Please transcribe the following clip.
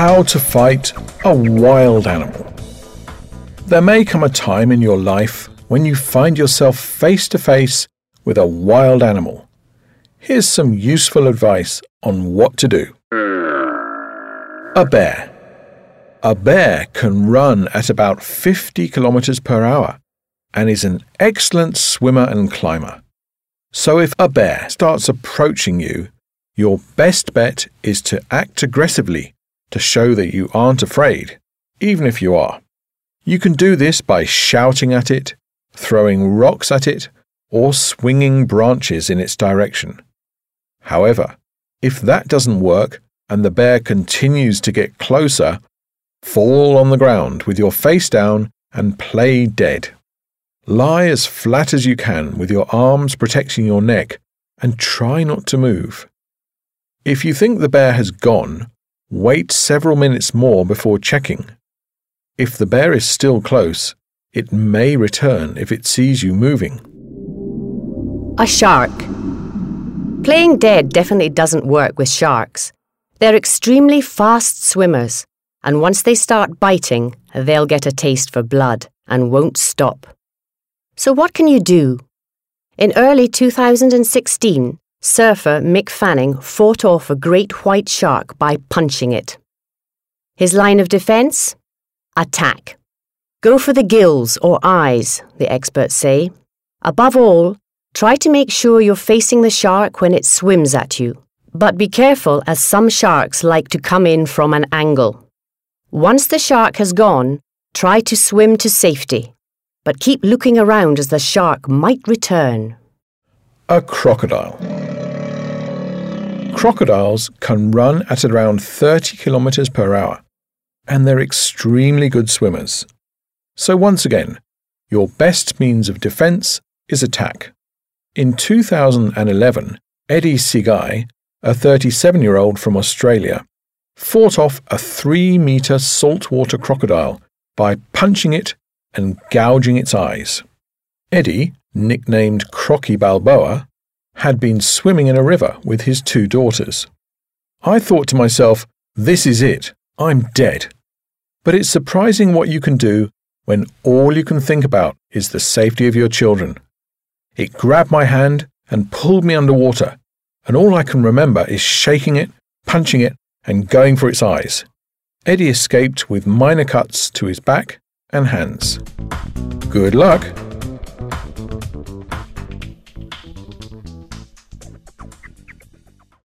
How to fight a wild animal. There may come a time in your life when you find yourself face to face with a wild animal. Here's some useful advice on what to do. A bear. A bear can run at about 50 kilometers per hour and is an excellent swimmer and climber. So if a bear starts approaching you, your best bet is to act aggressively to show that you aren't afraid, even if you are. You can do this by shouting at it, throwing rocks at it, or swinging branches in its direction. However, if that doesn't work and the bear continues to get closer, fall on the ground with your face down and play dead. Lie as flat as you can with your arms protecting your neck and try not to move. If you think the bear has gone, wait several minutes more before checking. If the bear is still close, it may return if it sees you moving. A shark. Playing dead definitely doesn't work with sharks. They're extremely fast swimmers, and once they start biting, they'll get a taste for blood and won't stop. So what can you do? In early 2016, surfer Mick Fanning fought off a great white shark by punching it. His line of defense? Attack. Go for the gills or eyes, the experts say. Above all, try to make sure you're facing the shark when it swims at you. But be careful, as some sharks like to come in from an angle. Once the shark has gone, try to swim to safety, but keep looking around as the shark might return. A crocodile. Crocodiles can run at around 30 kilometers per hour, and they're extremely good swimmers. So once again, your best means of defense is attack. In 2011, Eddie Sigai, a 37-year-old from Australia, fought off a 3-meter saltwater crocodile by punching it and gouging its eyes. Eddie, nicknamed Crocky Balboa, had been swimming in a river with his 2 daughters. I thought to myself, this is it, I'm dead. But it's surprising what you can do when all you can think about is the safety of your children. It grabbed my hand and pulled me underwater, and all I can remember is shaking it, punching it, and going for its eyes. Eddie escaped with minor cuts to his back and hands. Good luck!